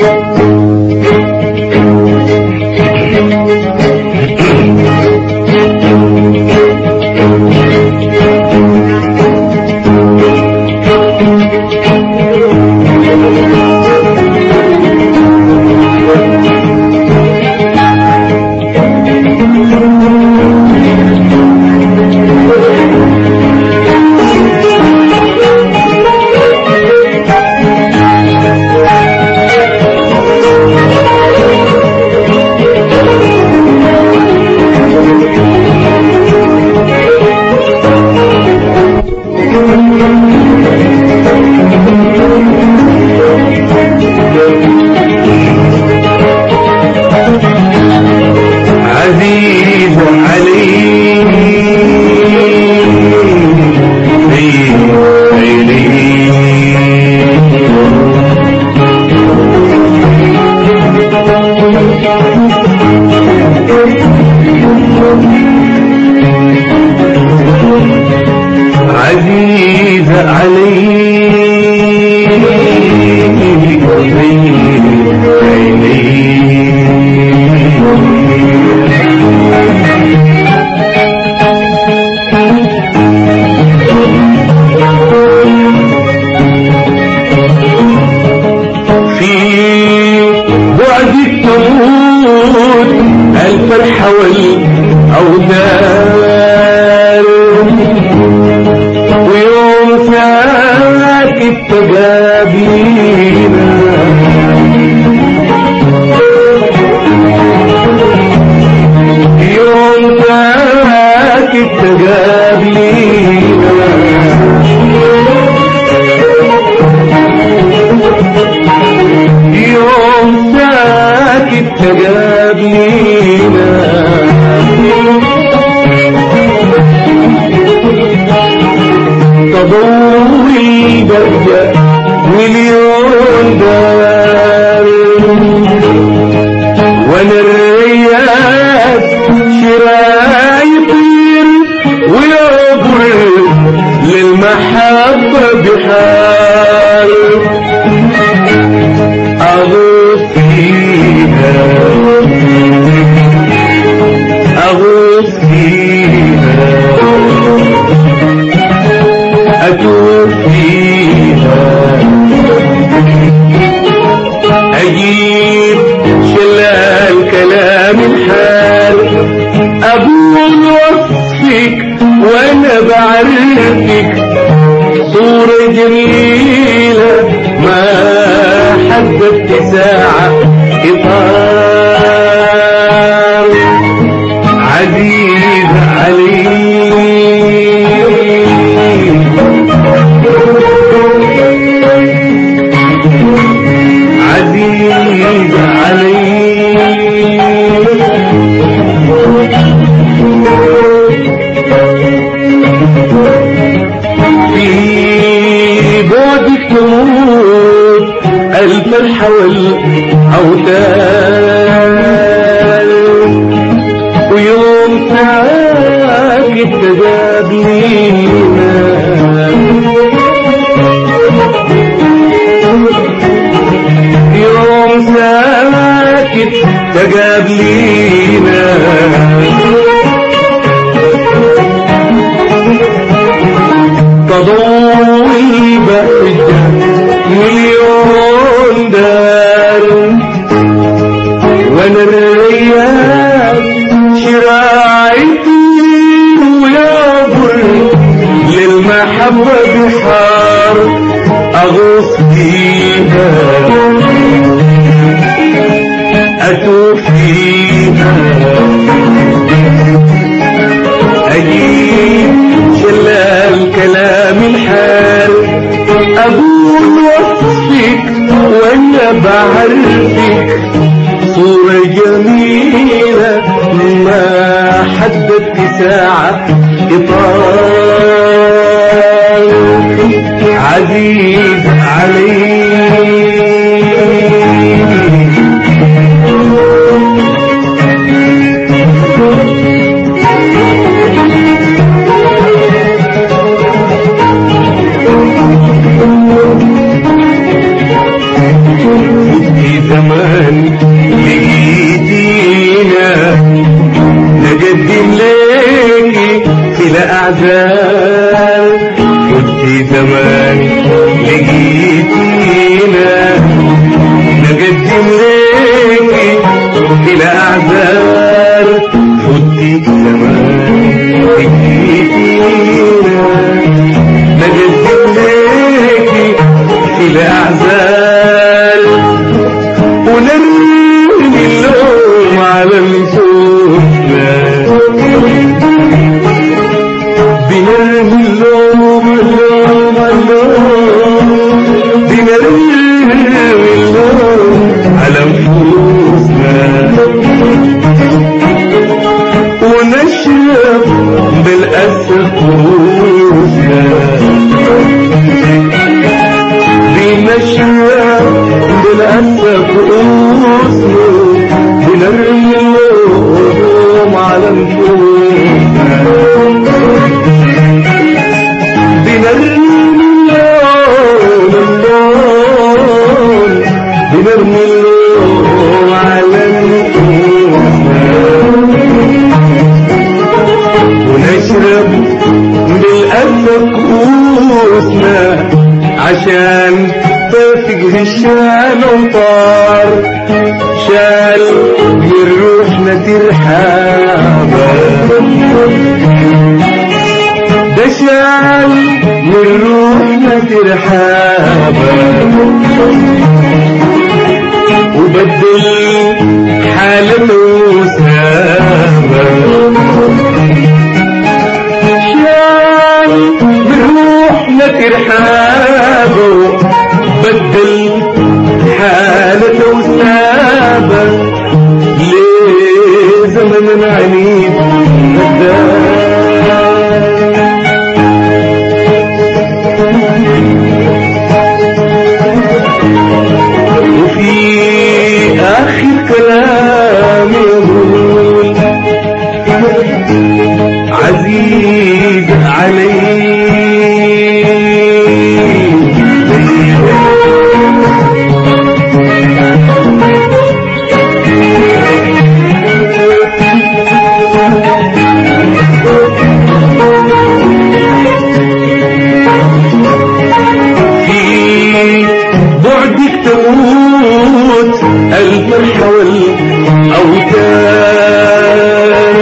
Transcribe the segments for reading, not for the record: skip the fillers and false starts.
الفرحة والأودار ويوم ساكت تقابينا يوم ساكت تقابينا يوم ساكت تقابينا تضوي برجة مليون دار وانا الرياض شرايطير ويعبر للمحبة بحال أغوص فيها أغوص فيها أتوب فيها أجيب شلال كلام الحال أقول وصفك وأنا بعرفك صورة جميلة ما حددت ساعة إطار عزيز علي عزيز علي في بعدك تموت الفرحة والأوتار ويوم ساكت تقابلينا يوم ساكت تقابلينا تضوي بهجة مليون دار وانا الرياض شرايطي ويعبر للمحبة بحار أغوص فيها أتوب فيها أجيب شلال كلام الحال أقول وصفك وأنا بعرفك صورة جميلة ما حددت ساعة إطار عزيز علي زمان لقيتينا نقدم ليكي في الأعزال فتي زمان لقيتينا نقدم ليكي في الأعزال فتي زمان لقيتينا نقدم ليكي في الأعزال ونرمي اللوم على نفوسنا بنرمي اللوم بنرمي اللوم على نفوسنا ونشرب بالأسف كؤوسنا بنشرب بالأسف كؤوسنا بنرمي اللوم على نفوسنا بنرمي اللوم على نفوسنا ونشرب بالأسف كؤوسنا عشان تفقه الشال وطار شال من روحنا ترحابا ده شال من روحنا ترحابا وبدل حالته وسابا شال من روحنا ترحابا بدل حالته وسابا ليه زمن عنيد وفي آخر كلام يقول عزيز علي تموت الفرحة والأوتار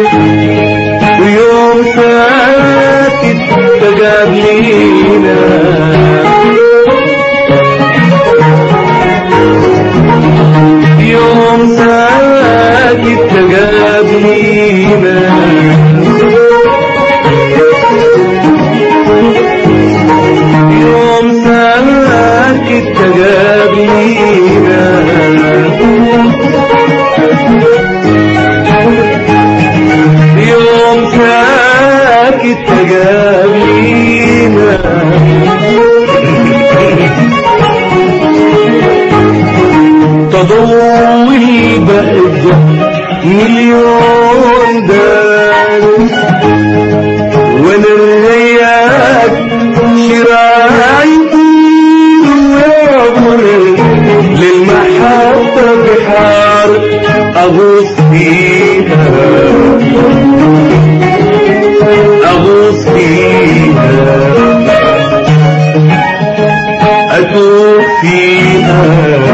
ويوم ساكت تقابلينا يوم ساكت تقابلينا يوم ساكت تقابلينا يوم ساكت تقابلينا تضوي بهجة مليون دار وانا الرياض شرايطي للمحطة بحار أغوص فيها أغوص فيها أتوه فيها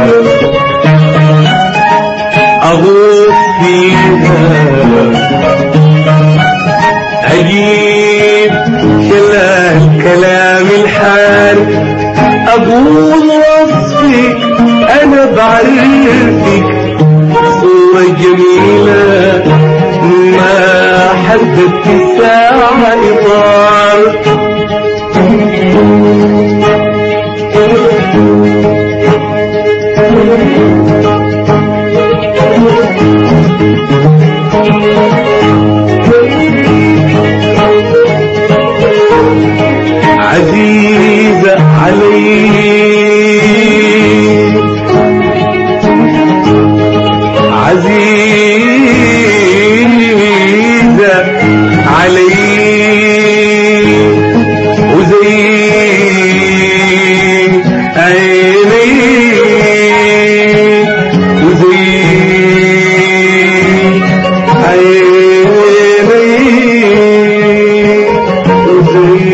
أغوص فيها أجيب كلام الحال أقول وصفك أنا بعرفك صورة جميلة ما حددت الساعة إطار عزيزة علي عزيزة علي عليك